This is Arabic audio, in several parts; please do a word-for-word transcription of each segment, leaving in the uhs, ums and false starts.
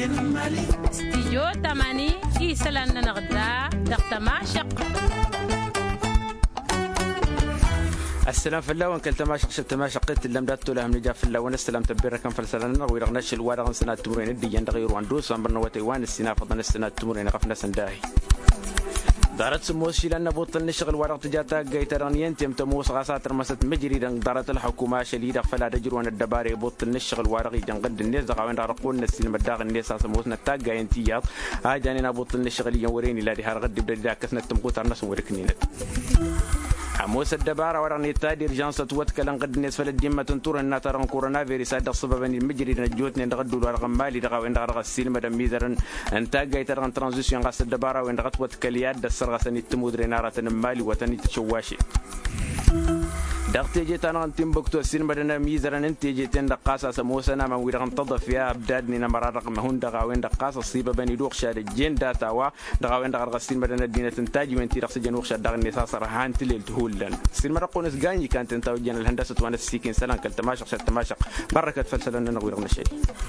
استيو تماني إيسلان نغدا دقت معشق السلام في الله وانكل تماشق شل تماشق قلت اللي مدتو لهم نجا في الله ونستلم تبير كم فلسلنا ويرغنش الوارغ سنة تمرين دي يندغير واندوس امبرنا وتيوان السنة فضل السنة تمرين غفنا سنداهي دارت سموس لأن بطل نشغل ورق تجاتا جيترانيين تم تموس غاسات رمست مجري دارت الحكومة شديدة فلا تجرون الدباري بطل نشغل ورق يجنقد الناس دقاوين رقون السلم الداغ الناس سموس نتاج جاين تياط هاجانينا بطل نشغل يوريني لا دي هرغد بدأ كسنة تمقوت الناس وركنين حموس الدبارة وراني تادي رجانسة وتكلم قد الناس فلديمة تنطور النا ترى كورونا فيروس هذا الصبب أن المجري نجوتني نغدو الورق مالي دقاوين رغ السلم دم ميزرن انتاج جيتران ترانزيشن غاس الدبارة وين رغت وتكليات دسر غسني تمود رنارة مالي وتني تشواشي دقتي جيت أنا أنتم بكتو السين بدنا ميزران أنت جيتين دقاسة سموسنا ما ويرغن تضف فيها أبدادني نمر رقم هون دقاوين دقاسة صيبة بني دوخ شاد الجين داتا وا دقاوين دقر السين بدنا دينا تنتاج وين تيرخ سجن شاد دقن نساس رهان تليل تهولن السين مرة قونس جاني كانت تنتاج جن الهندسة وانا السيكين سلام كل تماشق شاد تماشق بركة فلسلنا نغيرنا شيء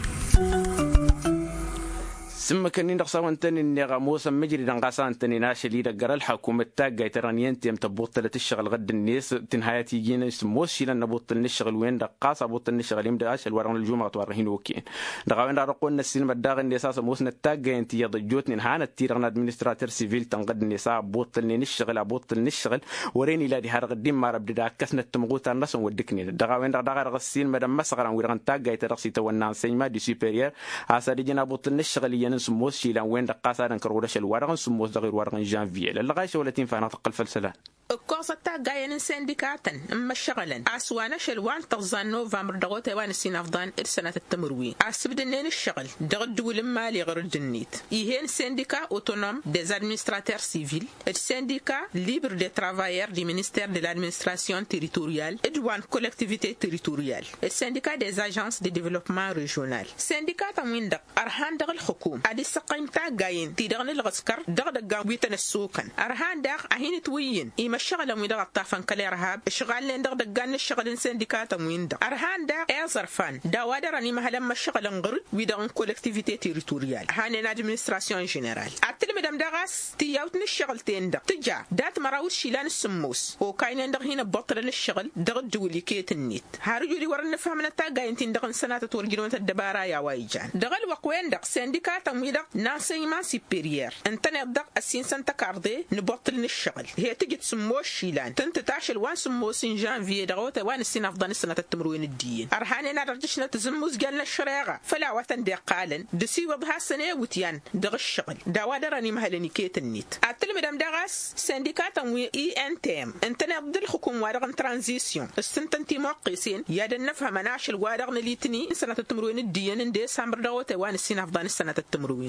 ثم كنين رخصان تاني النغموس مجري دنقاسان تاني ناشلي دقر الحكومة تاجي ترانيين تيم تبوط لتشغل غد الناس تنهاية يجينا يسموش شيلان نبوط نشغل وين دقاسة بوط نشغل يم داش الورن الجمعة توارهين وكين دقاوين رقون السين بداغ الناس موسنا تاجي انت يضجوت نهانا تيرنا ادمنستراتور سيفيل تنقد الناس بوط نشغل بوط نشغل وريني لا دي هرق الدين ما رب دا كسنة تمغوت الناس ودكني دقاوين دقار غسين مدام مسغرا ويرغن تاجي ترخصي تونا سيما دي سوبريور اسا دينا بوط نشغل سموس شيلان وين دقاسة نكرودش الورقن سموس دغير ورقن جانفية للغاية ولتين فانا تقل فلسلان قصة جاين سندكاتن أما شغلا أسوانا شلوان تغزان نوفمبر دغوت وان السنة أفضان السنة التمروين أسبدنين الشغل دغد دول مالي غير الدنيت يهين سندكا أوتونوم des administrateurs civils السندكا libre des travailleurs du ministère de l'administration territoriale et douane collectivité territoriale السندكا des agences de développement régional سندكا تموين دق أرهان دغ الحكوم أدي سقيم تا جاين تيدغن الغسكر دغ دغ ويتن السوقن أرهان دغ أهين توين الشغل وين دغ طافن كلي رهاب الشغل لين دغ دغان الشغل سندكات وين دغ ارهان دا ازرفان دا ودرني مهلم الشغل نغر ويدغ كولكتيفيتي تيريتوريال هاني ادمنستراسيون جينيرال اتل مدام دغاس تياوت الشغل تين دغ تجا دات مراوس شيلان السموس وكاين دغ هنا بطل الشغل دغ دولي كيت النيت هارجولي ورن فهمنا تا غاينتين دغ سنات تورجلون الدبارا يا وايجان دغ الوقوين دغ سندكات وين دغ نانسيمان سيبيريير انتن دغ السينسان تكاردي نبطل الشغل هي تجي تسمو شيلان تنت تاشل وان سموسين جانفي دغوت وان السنة أفضل السنة التمروين الدين أرهاننا رجشنا تزموز قالنا الشراغة فلا وطن دي قالن دسي وضها السنة وتيان دغ الشغل داوادراني مهلني كيت النيت أتل مدام دغاس سندكات وي إي أن تيم انتنا ضد الحكومة وارغن ترانزيسيون السنتنتي موقسين يادن نفهم ناشل وارغن ليتني سنة التمروين الدين اندي سامبر دغوت وان السنة أفضل السنة التمروين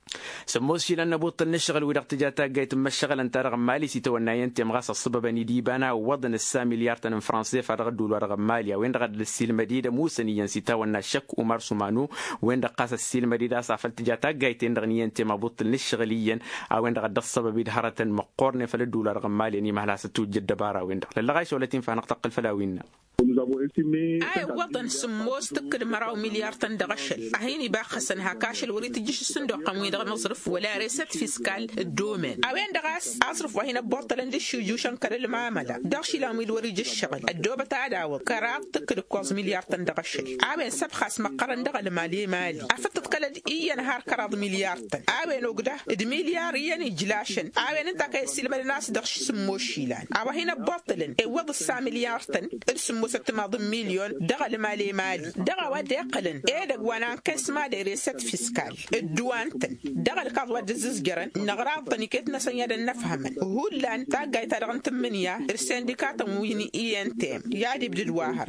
سموس شيلان نبوط النشغل ويرق تجاتا جايت مشغل انت رغم مالي سيتو الناين تيم غاص الصبب ني بانا وضن السام مليار تن فرنسي فرغدوا الورق ماليا وين رغد السيل مديده موسنيا سيتو النشك عمر سمانو وين قاس السيل مديده صافل تجاتا جايت رغنيين تيم مبوط النشغليا وين رغد الصبب دهره مقورن فلدوا الورق مالي ني مهلا ستوجد دبارا وين للغايش ولتين فنقتقل فلاوين أي وطن سموس تكر مراو مليار تندغشل أهيني باخسن هكاشل وريت جيش الصندوق قموي دغ نصرف ولا ريست فيسكال الدومين أوين دغاس أصرف وهنا بورتلن ديش جوشن كر المعاملة دغشي لامي وري جيش الشغل الدوبة تعداوض كرات تكر كوز مليار تندغشل أوين سبخاس مقرن دغ المالي مالي أفتت قلد إيا نهار كراض مليار تن أوين وقده إد مليار يعني جلاشن أوين انتا كيسيل من الناس دغش سموش شيلان أو هنا بورتلن وض السا مليار تن السمو ستماض مليون دغ المالي مالي دغ ودي قلن إيدق وانا كسما دي ريست فيسكال الدوان تن دغ الكاظ ودزز جرن نغراض تنكيتنا سنيادا نفهمن هو لان تاقاي تدغن تمنيا السندكات مويني إي ان تيم يادي بدواهر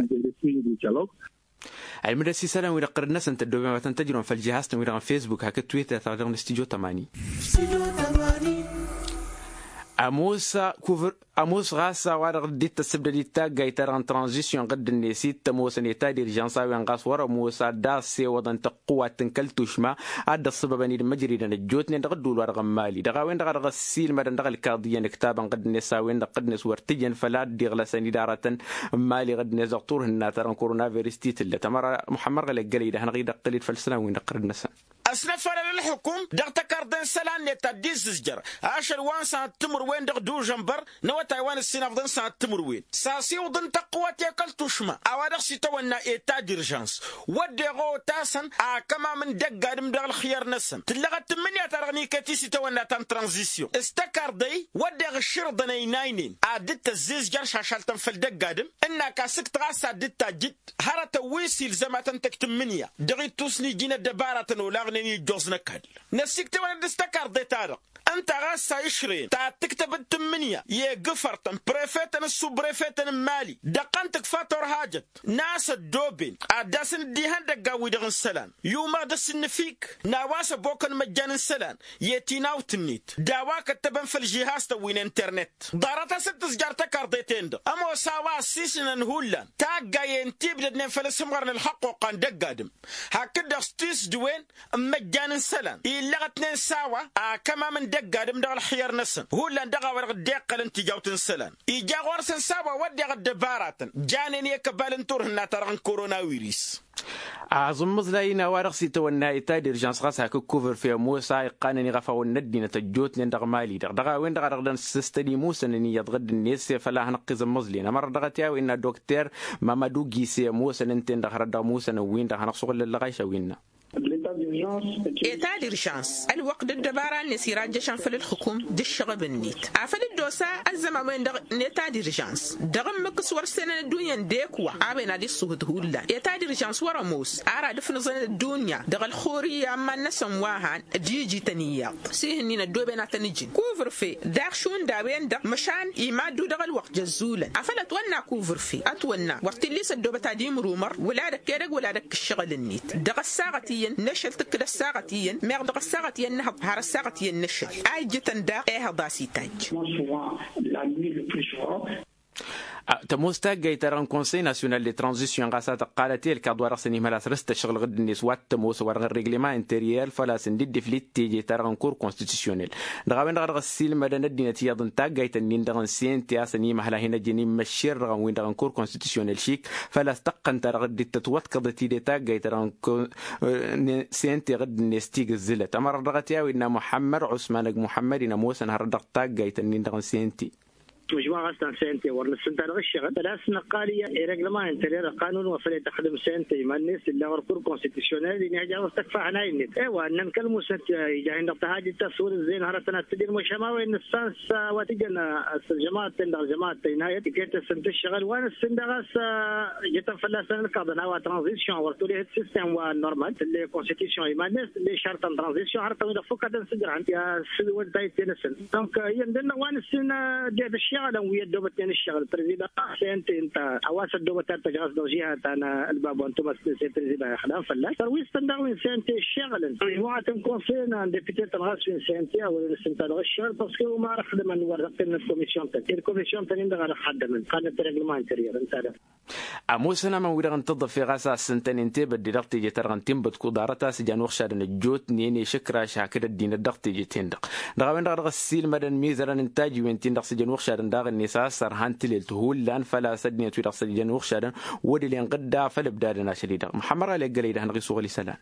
المدرسي سلام ويرقر الناس انت الدوبين وتنتجرون في الجهاز ويرقر فيسبوك هكا تويتر تغيرون استيجو تماني أموس كوفر أموس غاسا وارغ ديت السبب ديتا جايتران ترانزيشن قد النسيت تموس نيتا ديرجانسا وينغاس ورا موسى داسي وضن تقوى تنكلتوشما عاد السبب ني المجري نجوت ندغدو الورغ مالي دغا وين دغ غسيل مدن دغ الكاضيا كتابا قد النسا وين قد نس ورتجن فلا دغلسن اداره مالي قد نزقطور هنا ترى كورونا فيروس تيت اللي تمر محمد قال قليده هنغيد قليل فلسنا وين قرد نسا أسنفر للحكم دغ تكردن سلان نتاديز زجر عشر وان ساعة تمر وين دغ دو جنبر نوا تايوان السنافدن ساعة تمر وين ساسي وضن تقوى تيكل تشما أوادغ سيتوانا إيتا ديرجانس ودغو تاسن كما من دق قادم دغ الخيار نسن تلغت تمنيا ترغني كتي سيتوانا تان ترانزيسيون استكردي ودغ الشرطنا يناينين عدت الزيز جر شاشالتن في الدق قادم إنا كاسك تغاسا دتا جد هرتا ويسيل زماتن تكتمنيا دغي توسني جينا دبارة ولاغنيني جوزنا كهل نسيك توانا دستكردي تارق أنت غاسا يشرين تا تكتب التمنية يقفرتن بريفيتن السو بريفيتن مالي دقنتك فاتور هاجت ناس الدوبين عداسن ديهان دقاوي دغن سلان يوما دسن فيك ناواس بوكن مجان سلان يتيناو تنيت داواك التبن في الجهاز توين انترنت دارتا ستس جارتا كارديتين دو أما ساوا سيسن هولان تاقا ينتيب لدنين فلسمغرن الحق وقان دقادم هكذا ستيس دوين مجان سلان إلغتنين ساوا كما من دقادم دغل حيار نسن هولان دغا ورغ ديقل انتجاوتن سلان إيجا غورسن ساوا ودغ الدباراتن جانين يكبالن تورهن ترغن كورونا ويريس أعظم مزلاينا وارغسي تونا إتادي رجانس غاسا كوفر في موسى قانني غفا والندينة الجوت لندغ مالي دغ دغا وين دغا رغدان سستني موسى نني يضغد الناس فلا هنقز مزلينا مرة دغتياو إن دكتور مامادو جيسي موسى ننتين دغ ردا موسى نوين دغ هنقصغل للغايشة ويننا إيتا ديرجانس الوقت الدبارة نسيرات جشان فل الحكوم دشغب النيت عفل الدوسة الزمان وين دغ نيتا ديرجانس دغم مكس ورسنا الدنيا ديكوا عابنا دي الصهد هولا إيتا ديرجانس ورا موس أرى دفن زن الدنيا دغ الخورية أما نسم واهان جيجي تنيا سيهنين الدوبنا تنجين كوفر في داخ شون داوين دغ مشان يمادو دغ الوقت جزولا عفل أتونا كوفر في أتونا وقت اللي سدوبة تاديم رومر ولا دك كيرق ولا دك الشغل النيت دغ الساعتين نشل تكد الساعتين مغدق الساعتين نهض هار الساعتين نشل أي جتن دا إيه ضاسي تاج تموستا جيتران كونسي ناسيونال دي ترانزيسيون غاسات قالتي الكادوار سني ملاس رست شغل غد الناس وات تموس ور الريغليمان انتيريال فلا سندي فليتي جيتران كور كونستيتيونيل دغاوين غرغ السيل مدن الدينتي يضن تا جيتن دغن سين تي اسني مهلا هنا جني مشير رغم وين دغن كور كونستيتيونيل شيك فلا استقن ترغ دي تتوت قضتي دي تا جيتران سين تي غد الناس تيج الزلت امر رغتيا وين محمد عثمان محمد ان موسى نهر دغ تا جيتن دغن سينتي مجموعة أصلا سنتي ورنا سنتي الغشة ثلاث نقالية رجلمان انترير القانون وفلي تخدم سنتي ما الناس اللي غرقور كونستيتيونال اللي نهجا واستكفى عنايني إيوه أن نكلموا سنتي يجا عند تهاجي التصوير الزين هرتنا تدير مشما وين السانس وتجنا الجماعة تندر جماعة نهاية كيت السنت الشغل وين السندغاس جت فلاسن القضاء و ترانزيشن ورتولي السيستم والنورمال اللي كونستيتيشن ما الناس اللي شرط ترانزيشن هرتنا إذا فكت نسجل عند يا سوي تايت نسن دونك يندنا وين السنة دي الشغل ويا الدوبتين الشغل بريزيدا انت انت حواس الدوبتات تجاز دوجيها انا الباب وانتم سي بريزيدا خدام فلا سرويس تنداوين سنت الشغل مجموعه كونسين عند ديبيتي تنغاسين سنتي او سنت الشغل باسكو ما راح خدم نورقين الكوميسيون تاع الكوميسيون تاع ندير خدم قانون الريغلمان انتيريور انت اموسنا ما ويرغن تضف في غاسا سنتين انت بدي دقتي جي ترغن تيمبت كودارتا سجان وخشادن الجوت نيني شكرا شاكد الدين الدقتي جي تندق دغاوين دغ السيل مدن ميزرن انتاج وين تندق سجان وخشادن داغ النساء سرهان تليل تهول لان فلا سدني تويرق سجان وخشادن ودي لين قدا فلبدادنا شديدا محمر على قليده هنغي سوغلي سلام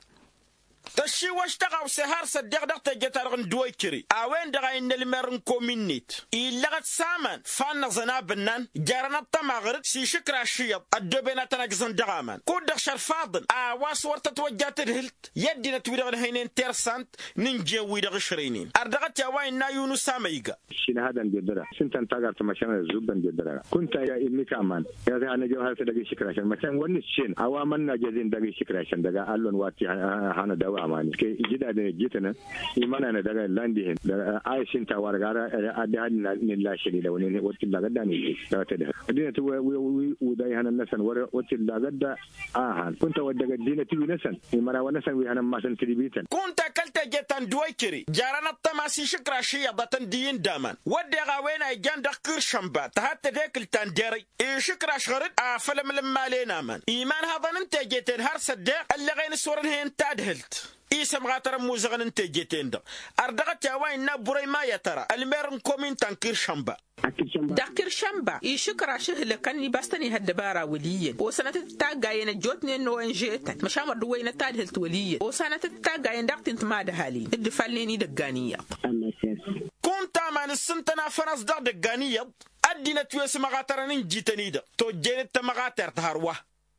تشي واش تغاو سهار صدق دق تجترغن دويكري اوين دغاين المرن كومينيت الا غت سامان فان زنا بنان جارنا الطماغر سي شكرا شيط الدبنا تنقزن دغامان كود شرفاضن اواس ورت توجات الهلت يدنا تويرغن هينين تيرسانت ننجي ويدغ شرينين اردغت يواين نايونو ساميغا شين هذا ندرا سنتن تاغارت ماشان زوبن ندرا كنت يا ابني كمان يا انا جوهر تدغي شكرا شان ماشان ونشين اوامن نجزين دغي شكرا شان دغا الون واتي هانا دوا amani ke jida da jitana imana na daga landihin da aishin ta wargara adi hadin ne lashiri da wani wacce daga da ne da ta da dina to wi da hanan nasan wacce daga da aha kunta wadda ga dina tibi nasan imara wa nasan wi hanan masan tribitan kunta kalta jetan duwaykiri jarana tamasi shikra shiya datan diin daman wadda ga wena ganda kirshan ba ta hatta dekil tan dare e shikra shgarid a falam lamma lena man iman hadan anta jetan har sadaq اللي غين صورن هين تادهلت إيسا مغاتر موزغن انتجيتين دا أردغت يوين نابوري ما يترى الميرن كومين تنكير شمبا دكر شمبا يشكر شهل كان يبستني هالدبارة وليا وسنة تتاقاين جوتني انو انجيتا مشامر دوين تادهلت وليا وسنة تتاقاين داقتين تماد هالي الدفاليني دقانية كنت من السنتنا فرنس دا دقانية أدينا تويس مغاتر ننجيتني دا تو جينت مغاتر تهاروه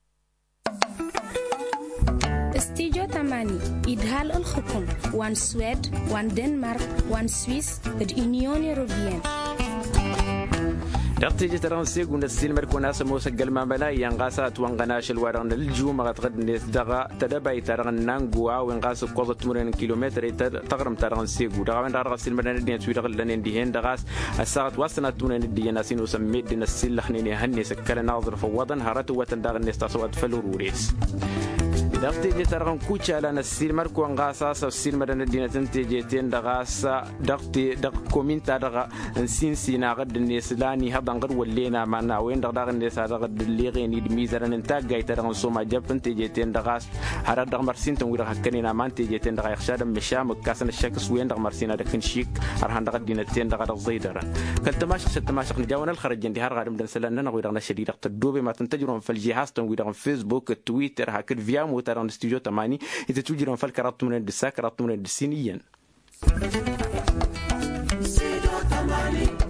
استيجو تماني إدهال الحكم وان سويد وان دنمارك وان سويس اليونيون أوروبيين دقتي ترى سيقون السين مركونا سمو سجل ما بلاي ينقاسات وانقناش الوران الجوم غتغد نيس دغا تدبي ترى نانغوا وانقاس قوة تمرين كيلومتر تغرم ترى سيقو دغا وين راه السين مرنا ندي توي دغ لنين ديهن دغاس الساعه وصلنا تونين ندي ناسين وسميت دين السين لخنيني هني سكل ناظر فوضن هرت وتندغ نيس تصوت فلوروريس دقتي جي ترغن كوتشا لنا السين مركو انغاساس السين مرنا دينا تنتيجيتين دغاس دقتي دق كومينتا دغا نسين سينا غد الناس لاني هضن غد ولينا معنا وين دغ الناس غد اللي غيني دميزرن انتا جاي ترغن سوما جاب تنتيجيتين دغاس هرا دغ مرسين تنوير هكنينا ما تنتيجيتين دغ يخشاد مشام كاسن الشكس وين دغ مرسينا دكن شيك هرهان دغ دينتين دغ دغ زيدرن كلتماشق ستماشق نجاونا الخرج دي هر غادم دنسلنا نغويرنا شديد تدوبي ما تنتجرون في الجهاز تنوير فيسبوك تويتر هكذا فيا ترى استوديو تماني إذا توجدون فالكرات من الدساك كرات من الدسينيين.